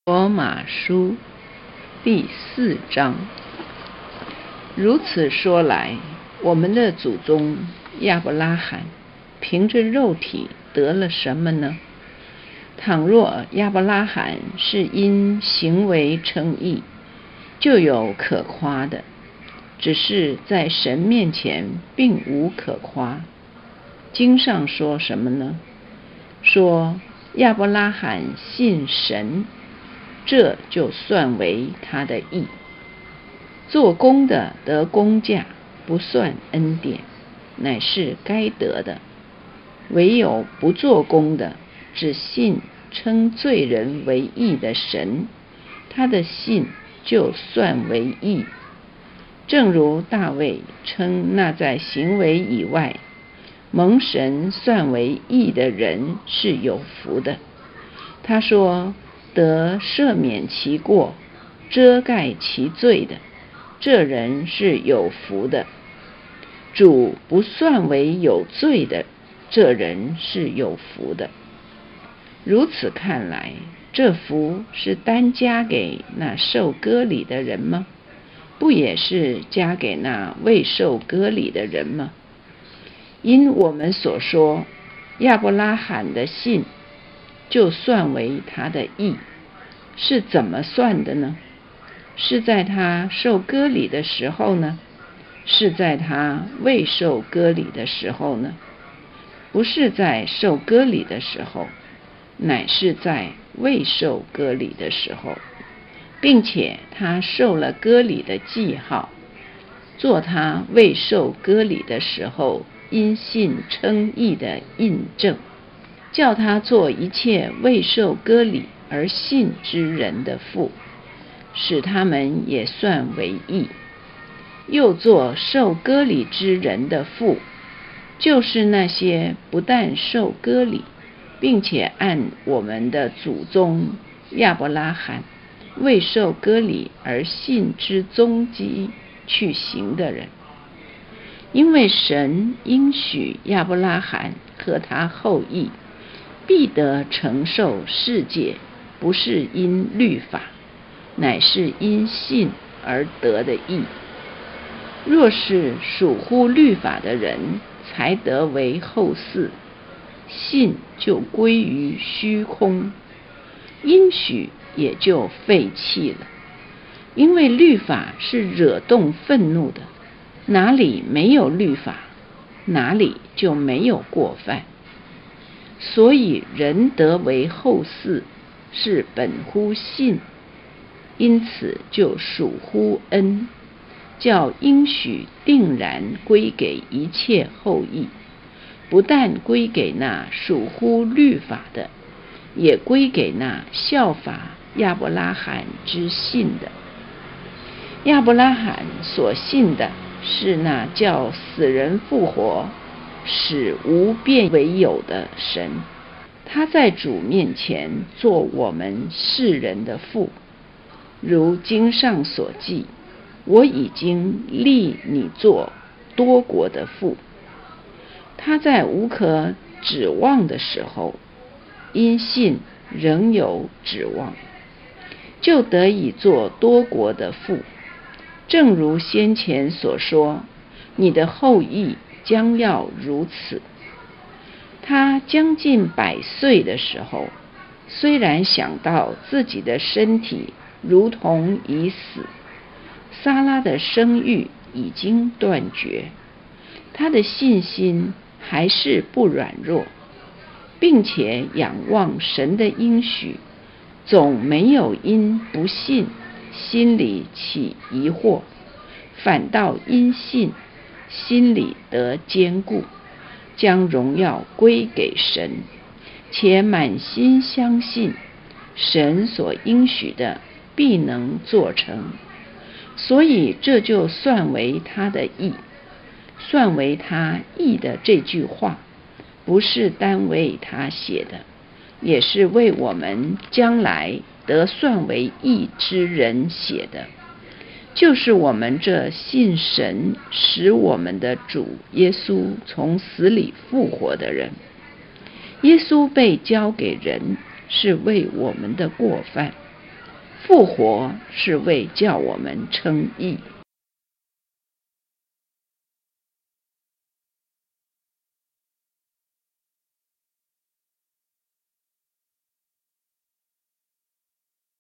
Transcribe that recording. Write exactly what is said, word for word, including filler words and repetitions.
罗马书第四章。如此说来，我们的祖宗亚伯拉罕凭着肉体得了什么呢？倘若亚伯拉罕是因行为称义，就有可夸的，只是在神面前并无可夸。经上说什么呢？说亚伯拉罕信神，这就算为他的义。做工的得工价，不算恩典，乃是该得的；唯有不做工的，只信称罪人为义的神，他的信就算为义。正如大卫称那在行为以外蒙神算为义的人是有福的。他说，得赦免其过，遮盖其罪的，这人是有福的。主不算为有罪的，这人是有福的。如此看来，这福是单加给那受割礼的人吗？不也是加给那未受割礼的人吗？因我们所说，亚伯拉罕的信就算为他的义，是怎么算的呢？是在他受割礼的时候呢？是在他未受割礼的时候呢？不是在受割礼的时候，乃是在未受割礼的时候，并且他受了割礼的记号，做他未受割礼的时候因信称义的印证，叫他做一切未受割礼而信之人的父，使他们也算为义；又做受割礼之人的父，就是那些不但受割礼，并且按我们的祖宗亚伯拉罕未受割礼而信之踪迹去行的人。因为神应许亚伯拉罕和他后裔必得承受世界，不是因律法，乃是因信而得的义。若是属乎律法的人才得为后嗣，信就归于虚空，应许也就废弃了。因为律法是惹动愤怒的，哪里没有律法，哪里就没有过犯。所以人得为后嗣，是本乎信，因此就属乎恩，叫应许定然归给一切后裔，不但归给那属乎律法的，也归给那效法亚伯拉罕之信的。亚伯拉罕所信的是那叫死人复活，使无变为有的神，他在主面前做我们世人的父。如经上所记，我已经立你做多国的父。他在无可指望的时候，因信仍有指望，就得以做多国的父。正如先前所说，你的后裔将要如此。他将近百岁的时候，虽然想到自己的身体如同已死，撒拉的生育已经断绝，他的信心还是不软弱，并且仰望神的应许，总没有因不信心里起疑惑，反倒因信心里得坚固，将荣耀归给神，且满心相信神所应许的必能做成。所以这就算为他的义。算为他义的这句话，不是单为他写的，也是为我们将来得算为义之人写的，就是我们这信神使我们的主耶稣从死里复活的人。耶稣被交给人，是为我们的过犯， 复活是为叫我们称义。